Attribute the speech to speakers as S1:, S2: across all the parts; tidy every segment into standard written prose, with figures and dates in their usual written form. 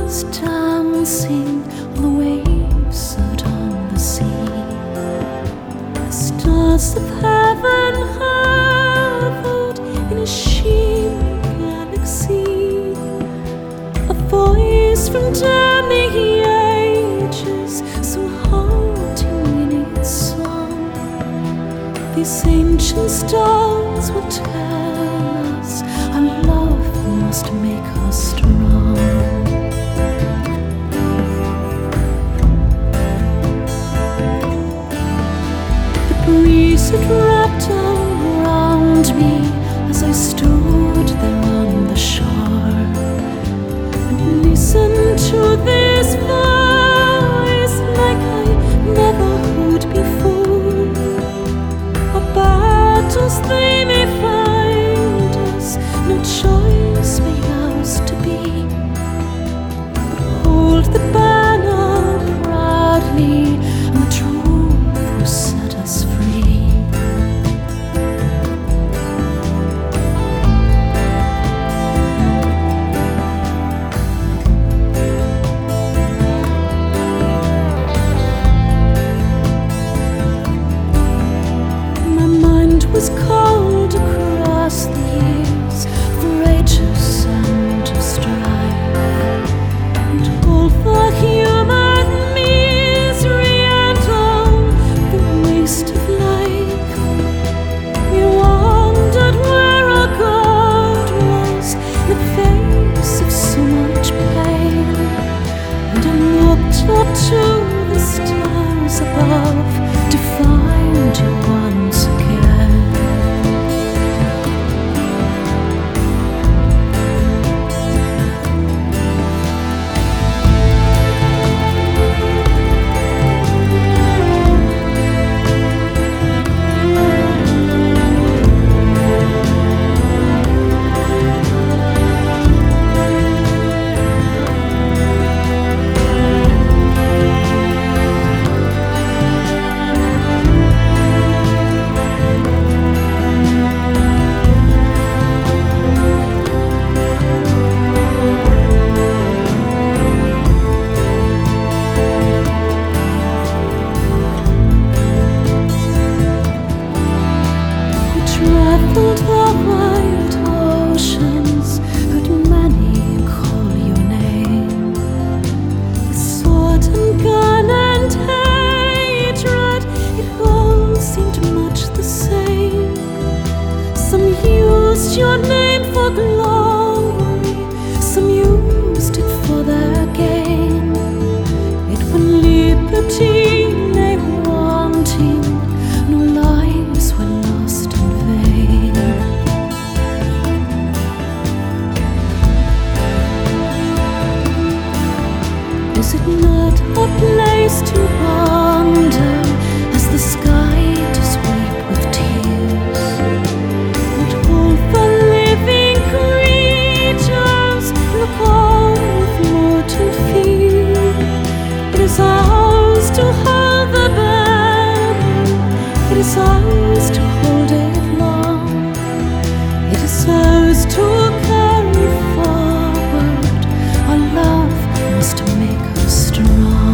S1: was dancing on the waves out on the sea. The stars of heaven hovered in a shimmering galaxy. A voice from down the ages, so haunting in its song. These ancient stars will tell us our love must make us strong. The breeze had wrapped around me as I stood there on the shore and listened to this voice like I never heard before. Our battles they may find us, no choice may ours to be. Hold the banner proudly, and the truth will set us free. My mind was cold across the years of rages and of strife, and all the human misery and all the waste of life. We wondered where our God was in the face of so much pain, and I looked up to the stars above to find you once again. Traveled the wide oceans, heard many call your name. With sword and gun and hatred, it all seemed much the same. Some used your name for glory, some used it for their gain. Yet when liberty lay wanting, no lives were lost in vain. Is it not a place to wander as the sky does weep with tears? And all the living creatures look on with mortal fear. It is ours to hold the banner, it is ours to hold it long. It is ours to carry forward. Our love must make us strong.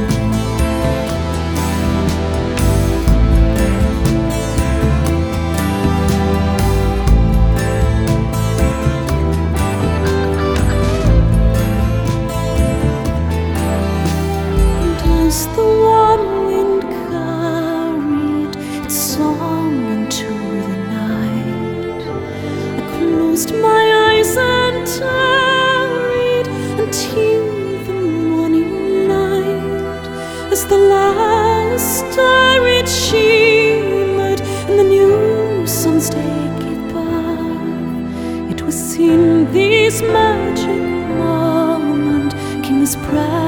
S1: And as the warm wind carried its song into the night, I closed my eyes and tarried until the morning light. As the last star it shimmered and the new sun's day gave birth, it was in this magic moment came this prayer